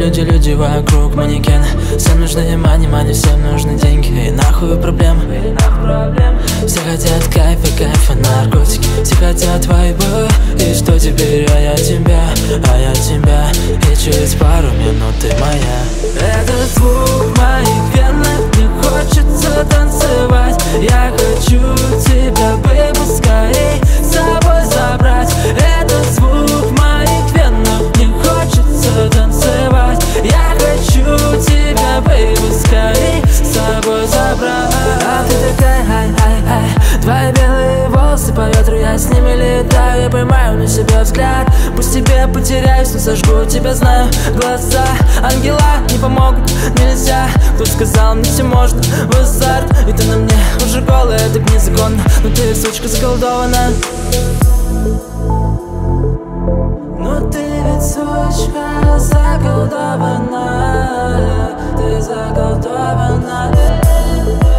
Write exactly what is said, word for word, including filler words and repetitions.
люди, люди вокруг манекены. Всем нужны мани, мани, всем нужны деньги. И нахуй проблемы. Все хотят кайфа, кайфа, наркотики. Все хотят вайбы. И что теперь, а я тебя, а я тебя. И через пару минут ты моя. Это звук в моих венах, мне хочется танцевать. Я хочу тебя, бэйби, скорей с собой забрать. Это звук в моих венах, мне хочется танцевать. Я хочу тебя, бэйби, скорей с собой забрать. А ты такая, ай, ай, ай. Твои белые волосы по ветру, я с ними летаю. Я поймаю на себя взгляд. Пусть тебе потеряюсь, но сожгу тебя, знаю. Глаза ангела не помогут, нельзя. Кто сказал, мне все можно в азарт. И ты на мне уже голая, так незаконно. Но ты, сучка, заколдована. Ну ты ведь, сучка, заколдована. Ты заколдована.